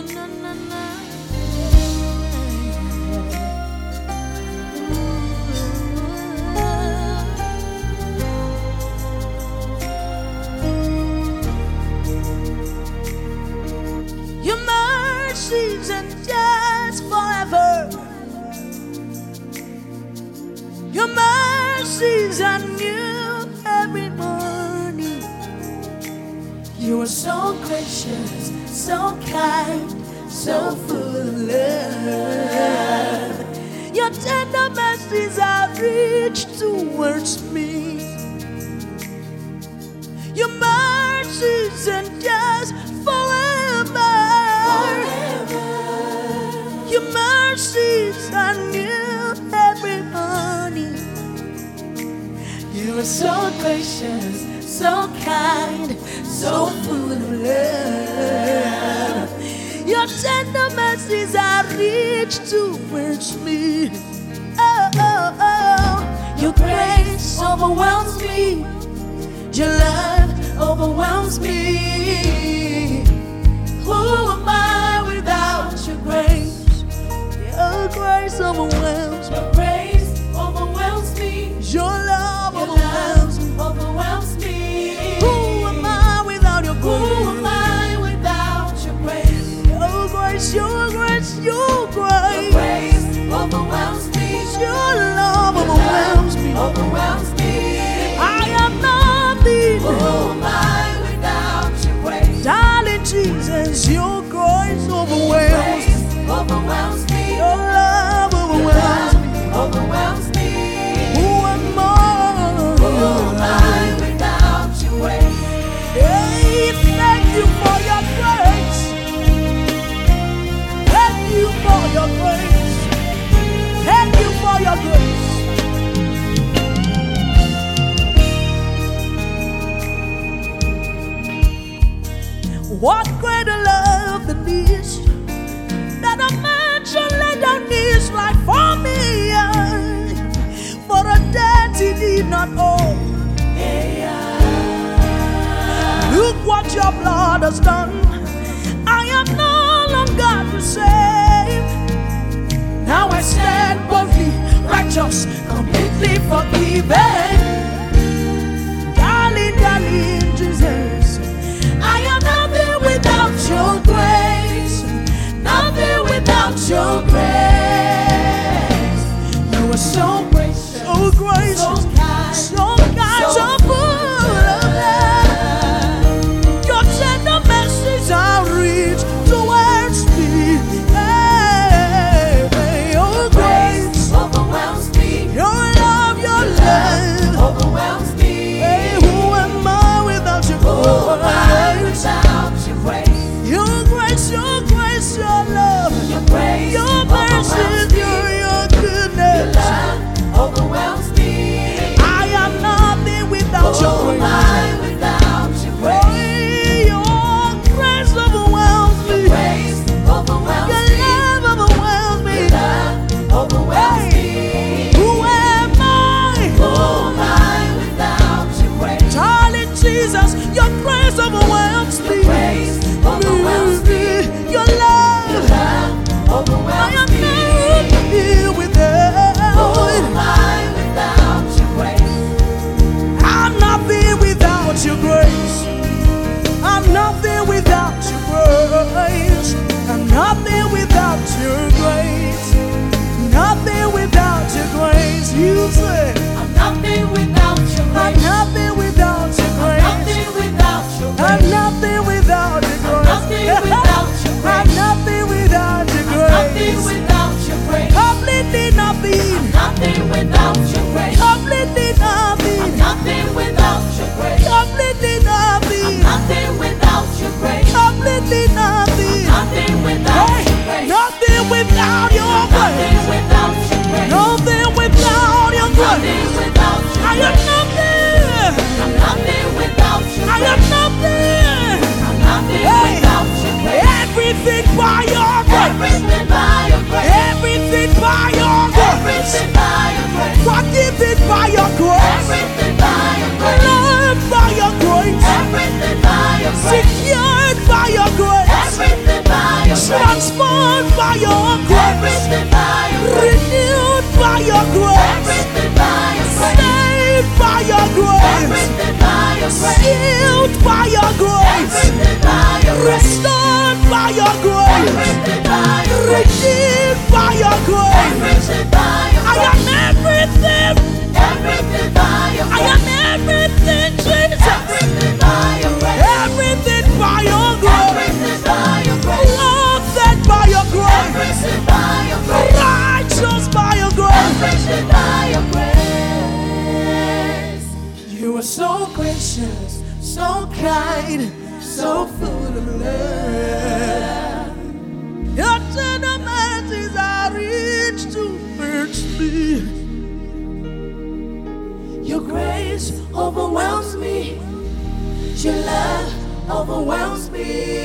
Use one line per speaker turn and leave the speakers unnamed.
na, na, na. Your mercies endures forever. Your mercies are new every morning. You are so gracious, so kind, so full of love. Your tender mercies are rich towards me. Your mercies endures forever. Your mercies are new every morning. You are so gracious, so kind, so full of love. Your tender mercies are rich towards me. Oh, oh, oh. Your grace overwhelms me. Your love overwhelms me. Who am I without your grace? Your grace overwhelms me. Your grace overwhelms me. Your love overwhelms me. Who am I without your grace? Who am I without your grace? Your grace, your grace, your grace. Your grace overwhelms me. Your love overwhelms me. Overwhelms me. I am nothing. Who am I without your grace? Darling Jesus, your grace overwhelms me. Overwhelms me. Your love overwhelms me. Overwhelms me. Who am I? Who am I without your grace? Hey, thank you for your grace. Thank you for your grace. Thank you for your grace. What greater love than this, that a man should lay down his life for me, for a debt he did not owe. Look what your blood has done. I am no longer the same. Now I stand boldly, righteous, completely forgiven. Darling, darling Jesus, I am nothing without your grace. Nothing without your grace. You are so gracious, so gracious, so kind, so full of love. Your tender mercies are rich towards me. Hey, your grace overwhelms me. Your love overwhelms me. Hey, who am I without your grace? Who am I without your grace? Your grace, your grace, your love, your grace, your mercy, your goodness. Your love overwhelms me. I am nothing without your grace. Without your grace. Oh, your grace overwhelms me. Your grace overwhelms me. Your love overwhelms me. Your love overwhelms me. Who am I? Who am I without your grace? Darling Jesus, your grace overwhelms me. Your grace overwhelms me. Your love overwhelms me. I am nothing without. Who am I without your grace? I'm nothing without your grace. I'm nothing without your grace. I'm nothing without your grace. Nothing without your grace. You say I'm nothing without your grace. I'm nothing without your grace. I'm nothing without your grace. I'm nothing without your grace. I'm nothing without your grace. by your grace, renewed by your grace, saved by your grace, sealed by your grace, restored by your grace, redeemed by your grace. I am everything. I am everything, Jesus. Everything by your grace. Loved by your grace. Righteous by your grace. You are so gracious, so kind, so full of love. Your tender mercies are rich towards me. Your grace overwhelms me. Your love overwhelms me.